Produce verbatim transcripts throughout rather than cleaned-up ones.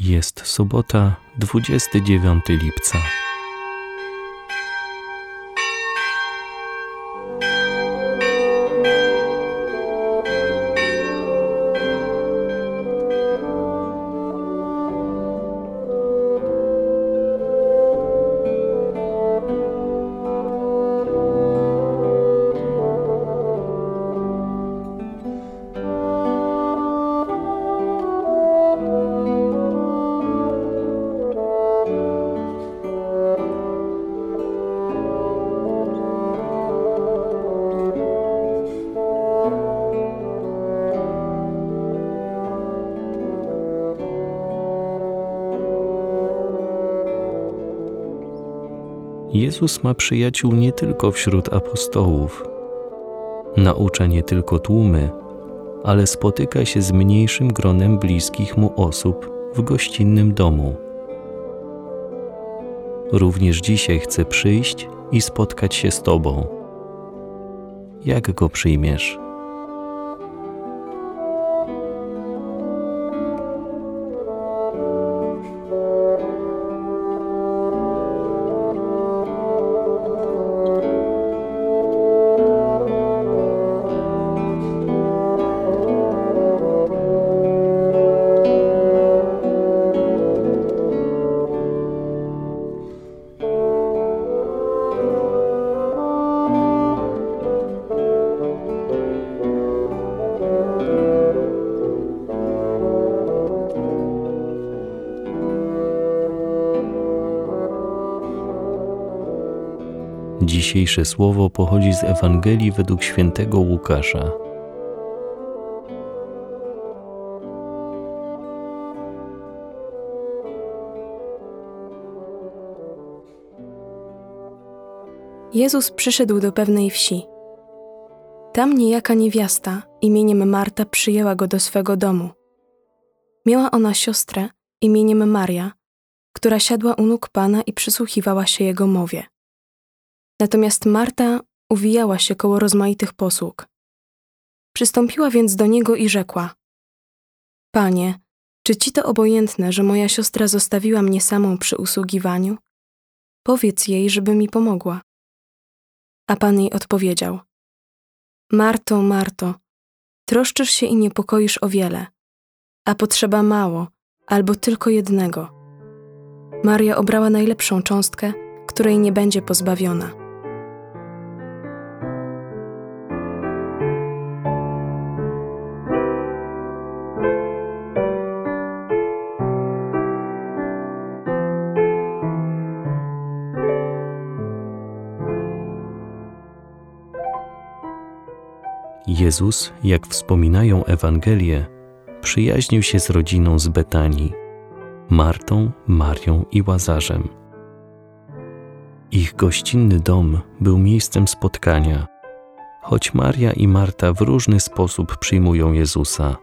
Jest sobota, dwudziestego dziewiątego lipca. Jezus ma przyjaciół nie tylko wśród apostołów. Naucza nie tylko tłumy, ale spotyka się z mniejszym gronem bliskich mu osób w gościnnym domu. Również dzisiaj chce przyjść i spotkać się z Tobą. Jak Go przyjmiesz? Dzisiejsze słowo pochodzi z Ewangelii według świętego Łukasza. Jezus przyszedł do pewnej wsi. Tam niejaka niewiasta imieniem Marta przyjęła go do swego domu. Miała ona siostrę imieniem Maria, która siadła u nóg Pana i przysłuchiwała się Jego mowie. Natomiast Marta uwijała się koło rozmaitych posług. Przystąpiła więc do Niego i rzekła: Panie, czy Ci to obojętne, że moja siostra zostawiła mnie samą przy usługiwaniu? Powiedz jej, żeby mi pomogła. A Pan jej odpowiedział: Marto, Marto, troszczysz się i niepokoisz o wiele, a potrzeba mało, albo tylko jednego. Maria obrała najlepszą cząstkę, której nie będzie pozbawiona. Jezus, jak wspominają Ewangelie, przyjaźnił się z rodziną z Betanii, Martą, Marią i Łazarzem. Ich gościnny dom był miejscem spotkania, choć Maria i Marta w różny sposób przyjmują Jezusa.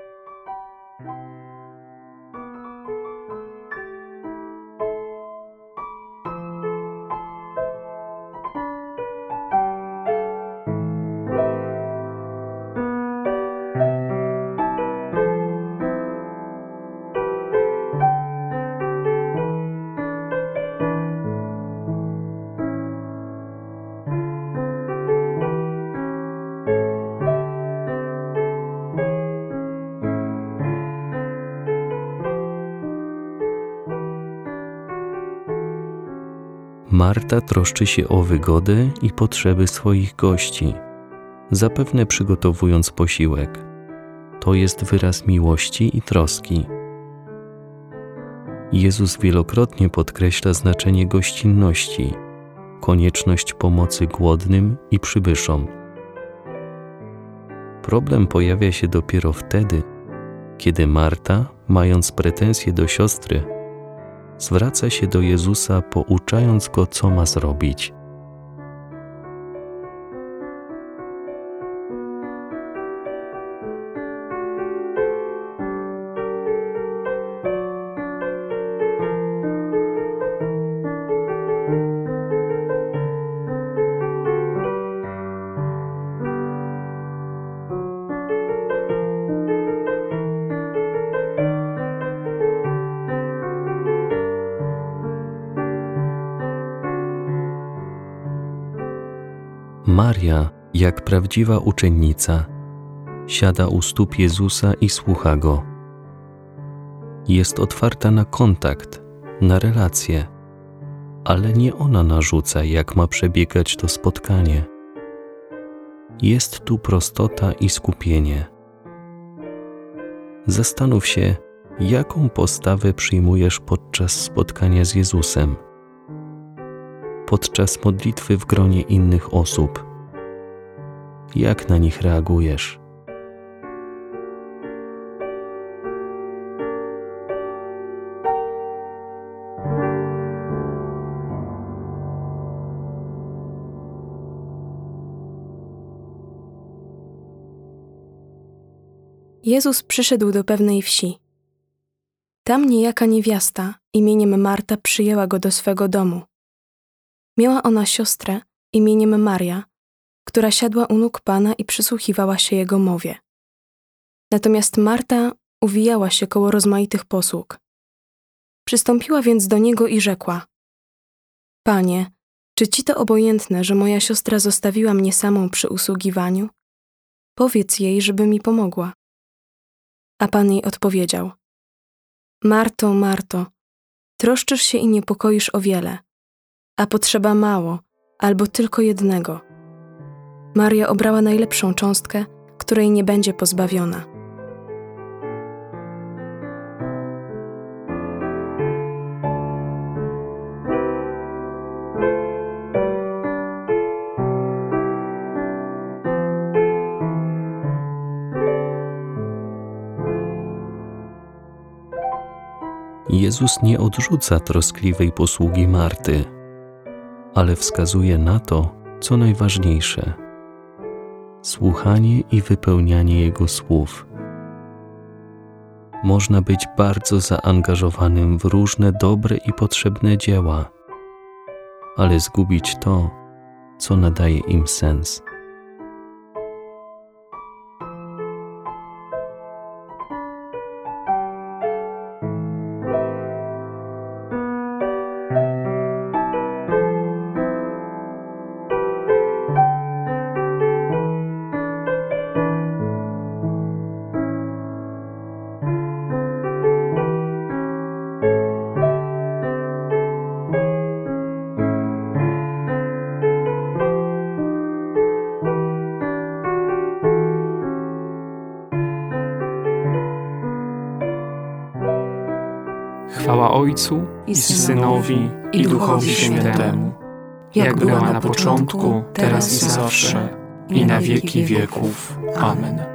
Marta troszczy się o wygodę i potrzeby swoich gości, zapewne przygotowując posiłek. To jest wyraz miłości i troski. Jezus wielokrotnie podkreśla znaczenie gościnności, konieczność pomocy głodnym i przybyszom. Problem pojawia się dopiero wtedy, kiedy Marta, mając pretensje do siostry, zwraca się do Jezusa, pouczając Go, co ma zrobić. Maria, jak prawdziwa uczennica, siada u stóp Jezusa i słucha Go. Jest otwarta na kontakt, na relacje, ale nie ona narzuca, jak ma przebiegać to spotkanie. Jest tu prostota i skupienie. Zastanów się, jaką postawę przyjmujesz podczas spotkania z Jezusem, podczas modlitwy w gronie innych osób. Jak na nich reagujesz? Jezus przyszedł do pewnej wsi. Tam niejaka niewiasta imieniem Marta przyjęła go do swego domu. Miała ona siostrę imieniem Maria, która siadła u nóg Pana i przysłuchiwała się Jego mowie. Natomiast Marta uwijała się koło rozmaitych posług. Przystąpiła więc do Niego i rzekła: Panie, czy Ci to obojętne, że moja siostra zostawiła mnie samą przy usługiwaniu? Powiedz jej, żeby mi pomogła. A Pan jej odpowiedział: Marto, Marto, troszczysz się i niepokoisz o wiele, a potrzeba mało, albo tylko jednego. Maria obrała najlepszą cząstkę, której nie będzie pozbawiona. Jezus nie odrzuca troskliwej posługi Marty, ale wskazuje na to, co najważniejsze: słuchanie i wypełnianie Jego słów. Można być bardzo zaangażowanym w różne dobre i potrzebne dzieła, ale zgubić to, co nadaje im sens. Chwała Ojcu i Synowi, i Duchowi Świętemu, jak była na początku, teraz i zawsze, i na wieki wieków. Amen.